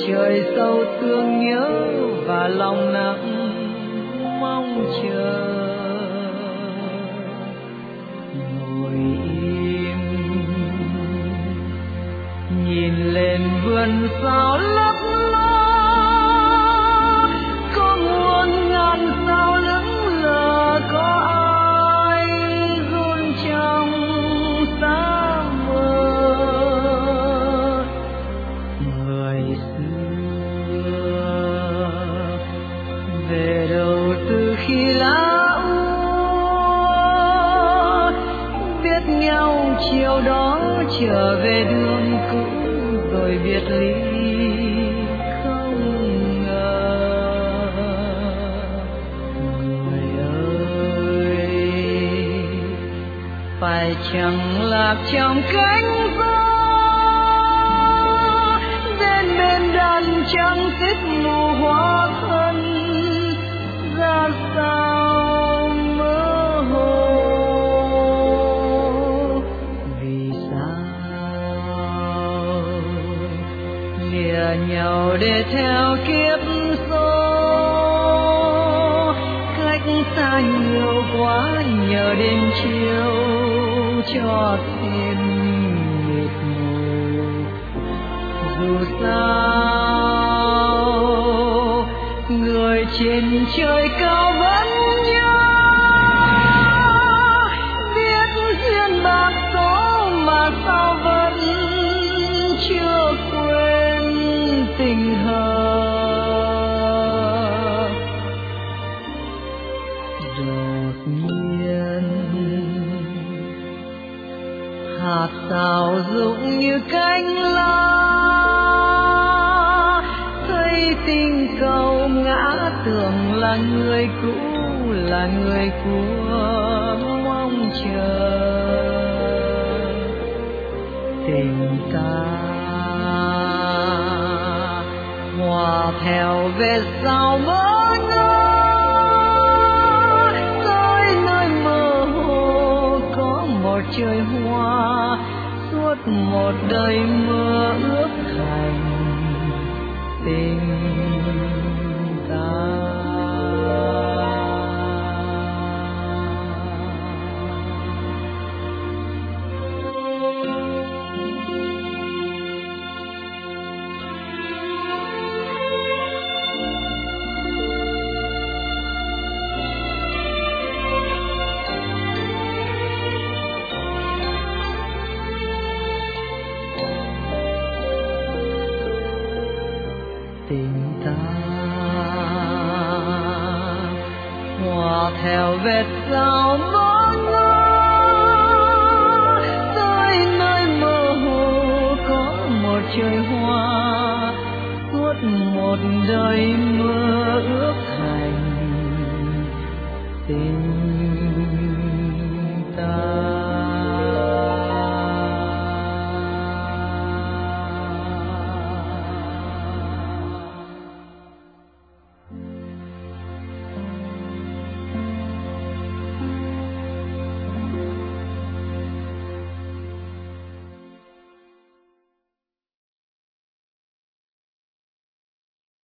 trời sâu thương nhớ và lòng nặng mong chờ. Ngồi im nhìn lên vườn sao lấp ló, có muôn ngàn sao lững lờ, có ai run trong xa mơ. Người xưa về đâu từ khi lá úa, biết nhau chiều đó trở về đường cũ rồi biệt ly không ngờ. Người ơi phải chẳng lạc trong cánh gió, bên bên đàn trăng tích mù hoa thân ra sao mơ hồ. Vì sao lìa nhau để theo kiếp số, cách xa nhiều quá nhờ đêm chiều cho thêm mịt mù. Dù sao người trên trời cao vẫn nhớ, biết duyên bạc số mà sao vẫn chưa quên tình hờ. Đột nhiên hạt sao rụng như cánh lá, thấy tình cầu ngã tưởng là người cũ, là người của mong chờ. Tình ta hòa theo về sao mơ ngỡ, tới nơi mơ hồ có một trời hoa, suốt một đời mơ ước thành tình ta. Tình ta hòa theo vết sao mơ,